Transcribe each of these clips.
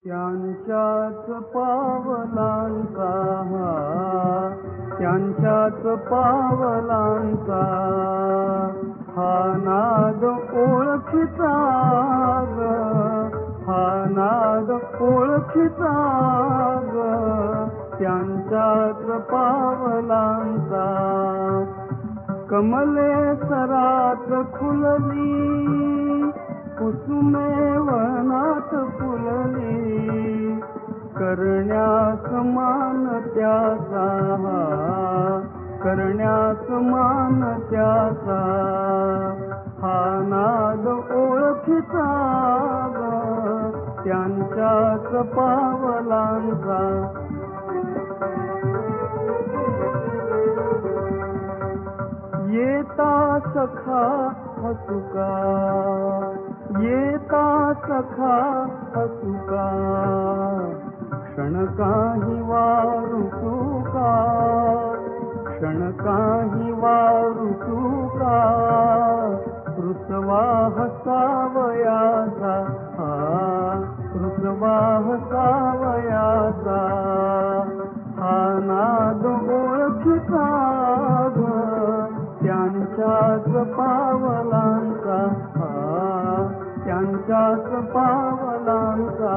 त्यांच्याच पावलांचा त्यांच्याच पावलांचा हा नाद ओळखीचा ग, हा नाद ओळखीचा ग, त्यांच्याच पावलांचा. कमले सरात खुलली, कुसुमे वनात फुलली, करण्यास मान त्याचा, करण्यास मान त्याचा, हा नाद ओळखीचा ग, त्यांच्याच पावलांचा. येता सखा हसुका, येता सखा हसुका, क्षण काही वारू तुका, क्षण काही वारू तुका, रुसवा हसावयाचा, रुसवा हसावयाचा, हा नाद ओळखीचा ग, त्यांच्याच पावलांचा, त्यांच्याच पावलांचा.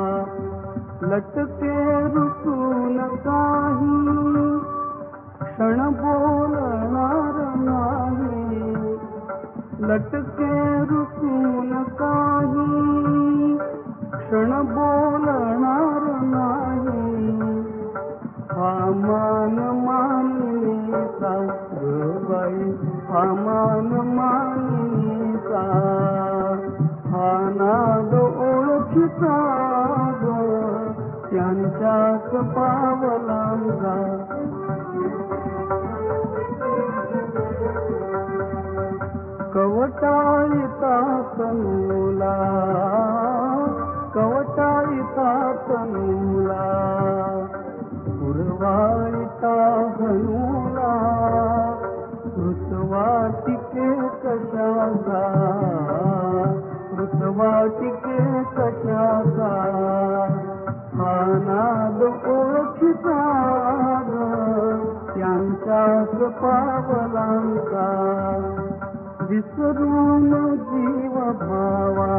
लटके रुसून काही क्षण बोलणार नाही, लटके रुसून काही क्षण बोलणार नाही, हा मान मानिनीचा ग बाई, हा मान मानिनीचा, हा नाद ओळखीचा ग, त्यांच्याच पावलांचा. कवटाळीता तनूला, कवटाळीता तनूला, पुरवाळीता हनूला, रुसवा टिके कशाचा, रुसवा टिके कशाचा, हा नाद ओळखीचा ग, त्यांच्याच पावलांचा. विसरून जीव भावा,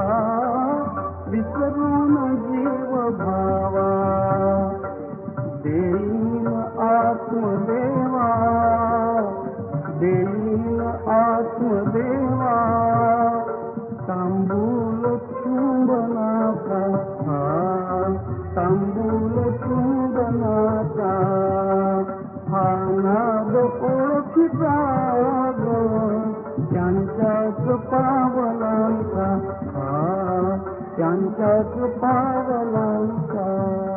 विसरून जीव भावा, देईन आत्मदेवा, देईन आत्मदेवा, तांबूल चुंबनाचा, तांबूल चुंबनाचा, हा नाद ओळखीचा ग, त्यांच्याच पावलांचा, त्यांच्याच पावलांचा.